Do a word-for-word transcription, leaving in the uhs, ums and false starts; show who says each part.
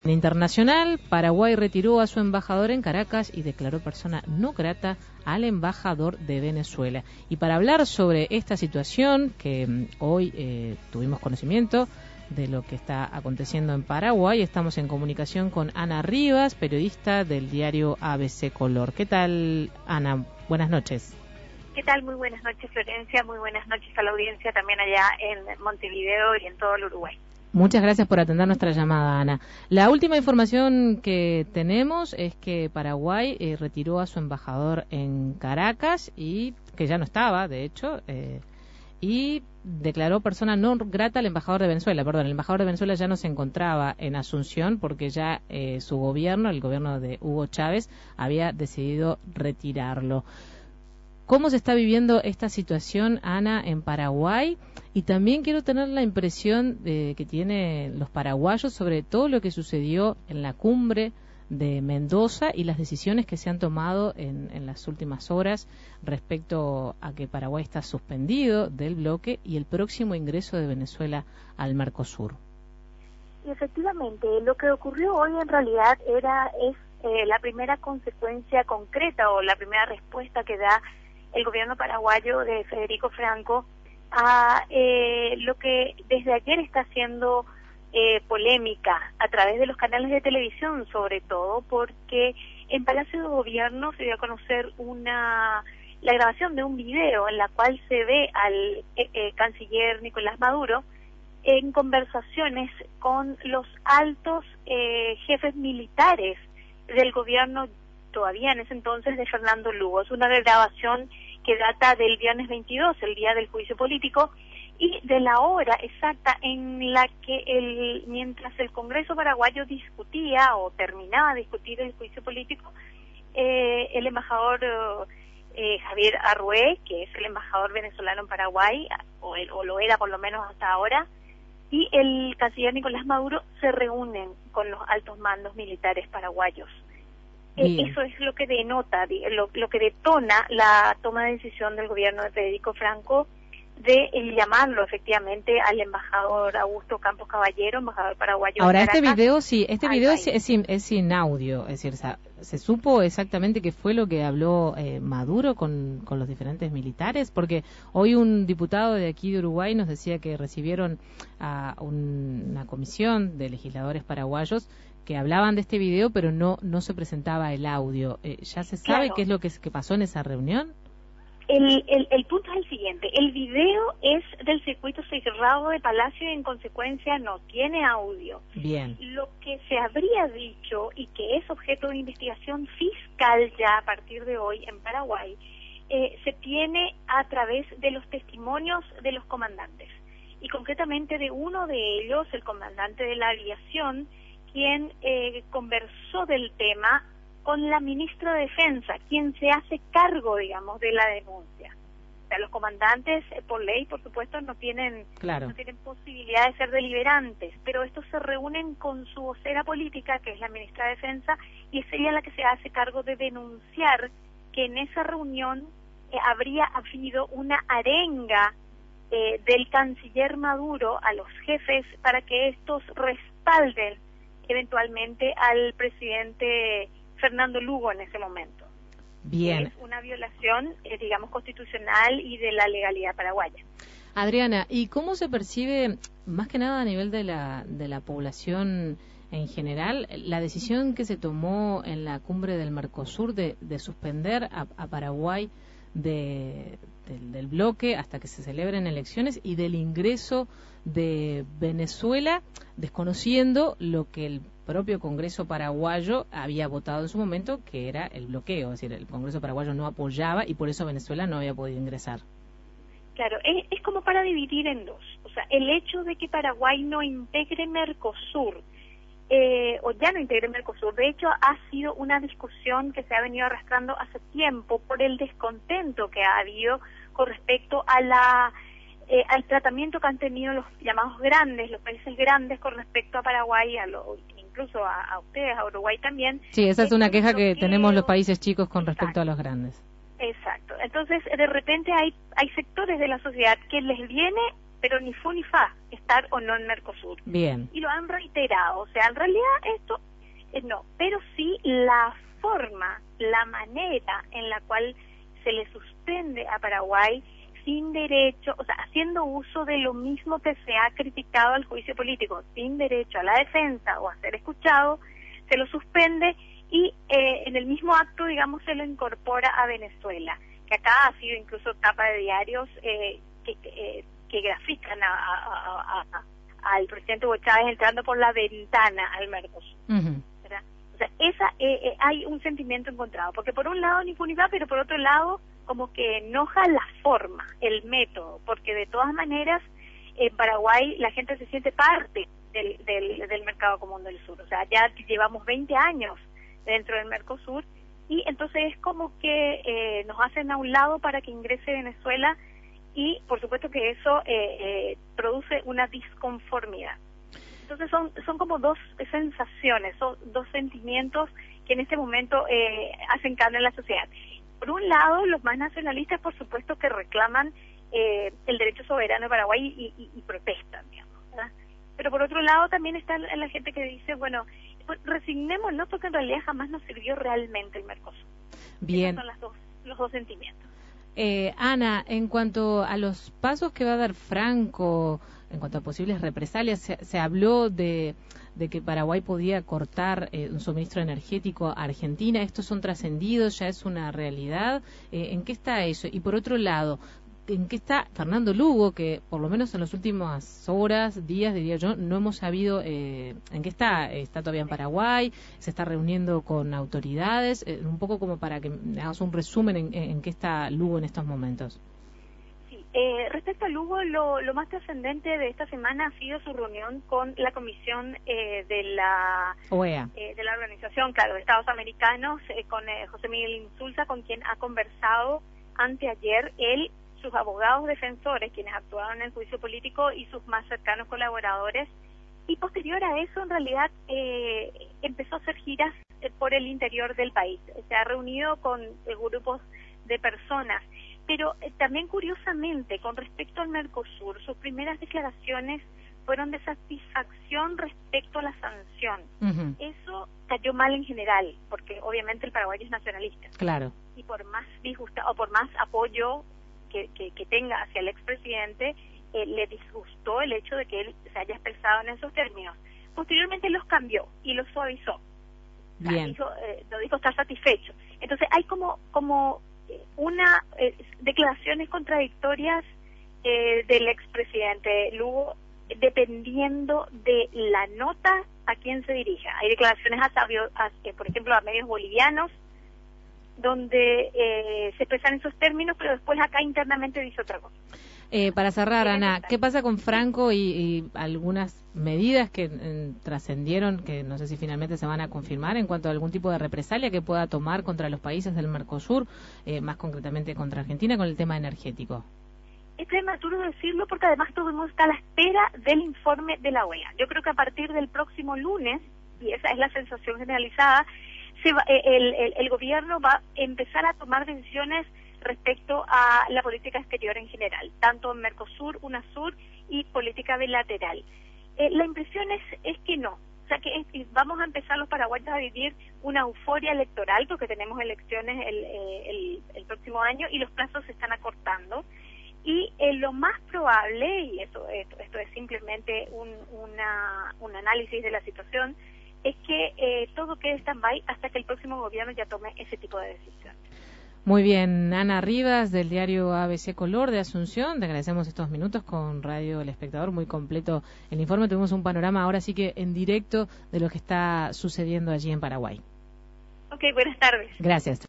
Speaker 1: Internacional, Paraguay retiró a su embajador en Caracas y declaró persona no grata al embajador de Venezuela. Y para hablar sobre esta situación, que um, hoy eh, tuvimos conocimiento de lo que está aconteciendo en Paraguay, estamos en comunicación con Ana Rivas, periodista del diario A B C Color. ¿Qué tal, Ana? Buenas noches.
Speaker 2: ¿Qué tal? Muy buenas noches, Florencia. Muy buenas noches a la audiencia también allá en Montevideo y en todo el Uruguay.
Speaker 1: Muchas gracias por atender nuestra llamada, Ana. La última información que tenemos es que Paraguay eh, retiró a su embajador en Caracas, y que ya no estaba, de hecho, eh, y declaró persona no grata al embajador de Venezuela. Perdón, el embajador de Venezuela ya no se encontraba en Asunción porque ya eh, su gobierno, el gobierno de Hugo Chávez, había decidido retirarlo. ¿Cómo se está viviendo esta situación, Ana, en Paraguay? Y también quiero tener la impresión de que tienen los paraguayos sobre todo lo que sucedió en la cumbre de Mendoza y las decisiones que se han tomado en, en las últimas horas respecto a que Paraguay está suspendido del bloque y el próximo ingreso de Venezuela al Mercosur.
Speaker 2: Y efectivamente, lo que ocurrió hoy en realidad era es eh, la primera consecuencia concreta o la primera respuesta que da el gobierno paraguayo de Federico Franco a eh, lo que desde ayer está haciendo eh, polémica a través de los canales de televisión, sobre todo porque en Palacio de Gobierno se dio a conocer una la grabación de un video en la cual se ve al eh, eh, canciller Nicolás Maduro en conversaciones con los altos eh, jefes militares del gobierno todavía en ese entonces de Fernando Lugo. Es una grabación que data del viernes veintidós, el día del juicio político, y de la hora exacta en la que el mientras el Congreso paraguayo discutía o terminaba de discutir el juicio político, eh, el embajador eh, Javier Arrué, que es el embajador venezolano en Paraguay, o, el, o lo era por lo menos hasta ahora, y el canciller Nicolás Maduro se reúnen con los altos mandos militares paraguayos. Eh, eso es lo que denota, lo, lo que detona la toma de decisión del gobierno de Federico Franco de eh, llamarlo efectivamente al embajador Augusto Campos Caballero, embajador paraguayo.
Speaker 1: Ahora, este video sí, este video es, es, sin, es sin audio, es decir, ¿se, se supo exactamente qué fue lo que habló eh, Maduro con, con los diferentes militares? Porque hoy un diputado de aquí de Uruguay nos decía que recibieron a un, una comisión de legisladores paraguayos que hablaban de este video, pero no no se presentaba el audio. Eh, ¿Ya se sabe
Speaker 2: Claro.
Speaker 1: qué es lo que, que pasó en esa reunión?
Speaker 2: El, el, el punto es el siguiente, el video es del circuito cerrado de Palacio y en consecuencia no tiene audio.
Speaker 1: Bien.
Speaker 2: Lo que se habría dicho y que es objeto de investigación fiscal ya a partir de hoy en Paraguay, eh, se tiene a través de los testimonios de los comandantes y concretamente de uno de ellos, el comandante de la aviación, quien eh, conversó del tema con la ministra de Defensa, quien se hace cargo, digamos, de la denuncia. O sea, los comandantes, eh, por ley, por supuesto, no tienen
Speaker 1: Claro.
Speaker 2: no tienen posibilidad de ser deliberantes, pero estos se reúnen con su vocera política, que es la ministra de Defensa, y es ella la que se hace cargo de denunciar que en esa reunión eh, habría habido una arenga eh, del canciller Maduro a los jefes para que estos respalden eventualmente al presidente Fernando Lugo en ese momento.
Speaker 1: Bien.
Speaker 2: Es una violación, eh, digamos, constitucional y de la legalidad paraguaya.
Speaker 1: Adriana, ¿y cómo se percibe, más que nada a nivel de la, de la población en general, la decisión que se tomó en la cumbre del Mercosur de, de suspender a, a Paraguay de, del, del bloque hasta que se celebren elecciones y del ingreso de Venezuela, desconociendo lo que el propio Congreso paraguayo había votado en su momento, que era el bloqueo? Es decir, el Congreso paraguayo no apoyaba y por eso Venezuela no había podido ingresar.
Speaker 2: Claro, es, es como para dividir en dos. O sea, el hecho de que Paraguay no integre Mercosur, eh, o ya no integre Mercosur, de hecho ha sido una discusión que se ha venido arrastrando hace tiempo por el descontento que ha habido con respecto a la eh, al tratamiento que han tenido los llamados grandes, los países grandes con respecto a Paraguay, a lo, incluso a, a ustedes, a Uruguay también.
Speaker 1: Sí, esa es una
Speaker 2: Este
Speaker 1: queja que
Speaker 2: bloqueo,
Speaker 1: tenemos los países chicos con respecto
Speaker 2: exacto,
Speaker 1: a los grandes.
Speaker 2: Exacto. Entonces, de repente hay hay sectores de la sociedad que les viene pero ni fu ni fa estar o no en Mercosur.
Speaker 1: Bien.
Speaker 2: Y lo han reiterado, o sea, en realidad esto eh, no, pero sí la forma, la manera en la cual se le suspende a Paraguay sin derecho, o sea, haciendo uso de lo mismo que se ha criticado al juicio político, sin derecho a la defensa o a ser escuchado, se lo suspende y eh, en el mismo acto, digamos, se lo incorpora a Venezuela, que acá ha sido incluso tapa de diarios eh, que, eh, que grafican a, a, a, a, al presidente Hugo Chávez entrando por la ventana al Mercosur. Uh-huh. ¿Verdad? O sea, esa, eh, eh, hay un sentimiento encontrado, porque por un lado ni fu ni fa, pero por otro lado como que enoja la forma, el método, porque de todas maneras en Paraguay la gente se siente parte del, del, del mercado común del sur, o sea, ya llevamos veinte años dentro del Mercosur y entonces es como que eh, nos hacen a un lado para que ingrese Venezuela y por supuesto que eso eh, eh, produce una disconformidad. Entonces son son como dos sensaciones, son dos sentimientos que en este momento eh, hacen carne en la sociedad. Por un lado, los más nacionalistas, por supuesto, que reclaman eh, el derecho soberano de Paraguay y, y, y protestan, digamos, ¿verdad? Pero por otro lado también está la gente que dice, bueno, pues resignémonos porque en realidad jamás nos sirvió realmente el Mercosur.
Speaker 1: Bien.
Speaker 2: Esos son las dos, los dos sentimientos.
Speaker 1: Eh, Ana, en cuanto a los pasos que va a dar Franco, en cuanto a posibles represalias, se, se habló de, de que Paraguay podía cortar eh, un suministro energético a Argentina. ¿Estos son trascendidos? ¿Ya es una realidad? Eh, ¿En qué está eso? Y por otro lado, ¿en qué está Fernando Lugo, que por lo menos en las últimas horas, días, diría yo, no hemos sabido eh, en qué está? ¿Está todavía en Paraguay? ¿Se está reuniendo con autoridades? Eh, un poco como para que me hagas un resumen en, en qué está Lugo en estos momentos.
Speaker 2: Sí, eh, respecto a Lugo, lo, lo más trascendente de esta semana ha sido su reunión con la comisión eh, de la
Speaker 1: O E A.
Speaker 2: Eh, de la Organización, claro, de Estados Americanos, eh, con eh, José Miguel Insulza, con quien ha conversado anteayer él, sus abogados defensores, quienes actuaron en el juicio político, y sus más cercanos colaboradores. Y posterior a eso, en realidad, eh, empezó a hacer giras eh, por el interior del país. Se ha reunido con eh, grupos de personas. Pero eh, también, curiosamente, con respecto al Mercosur, sus primeras declaraciones fueron de satisfacción respecto a la sanción. Uh-huh. Eso cayó mal en general, porque obviamente el paraguayo es nacionalista.
Speaker 1: Claro. Y
Speaker 2: por más disgusta, o por más apoyo Que, que, que tenga hacia el expresidente, eh, le disgustó el hecho de que él se haya expresado en esos términos. Posteriormente los cambió y los suavizó.
Speaker 1: Bien.
Speaker 2: O sea, dijo, eh, lo dijo estar satisfecho. Entonces hay como como una eh, declaraciones contradictorias eh, del expresidente Lugo, dependiendo de la nota a quien se dirija. Hay declaraciones a, a, a por ejemplo, a medios bolivianos, donde eh, se expresan esos términos, pero después acá internamente dice otra cosa.
Speaker 1: Eh, para cerrar, Ana, ¿qué pasa con Franco y, y algunas medidas que eh, trascendieron, que no sé si finalmente se van a confirmar en cuanto a algún tipo de represalia que pueda tomar contra los países del Mercosur, eh, más concretamente contra Argentina, con el tema energético?
Speaker 2: Es prematuro decirlo porque además todo el mundo está a la espera del informe de la O E A. Yo creo que a partir del próximo lunes, y esa es la sensación generalizada, Se va, el, el, el gobierno va a empezar a tomar decisiones respecto a la política exterior en general, tanto en Mercosur, UNASUR y política bilateral. Eh, la impresión es, es que no, o sea que es, vamos a empezar los paraguayos a vivir una euforia electoral porque tenemos elecciones el, el, el próximo año y los plazos se están acortando. Y eh, lo más probable, y esto, esto, esto es simplemente un, una, un análisis de la situación, es que eh, todo quede stand-by hasta que el próximo gobierno ya tome ese tipo de decisión.
Speaker 1: Muy bien, Ana Rivas, del diario A B C Color de Asunción, te agradecemos estos minutos con Radio El Espectador, muy completo el informe, tuvimos un panorama ahora sí que en directo de lo que está sucediendo allí en Paraguay.
Speaker 2: Ok, buenas tardes.
Speaker 1: Gracias.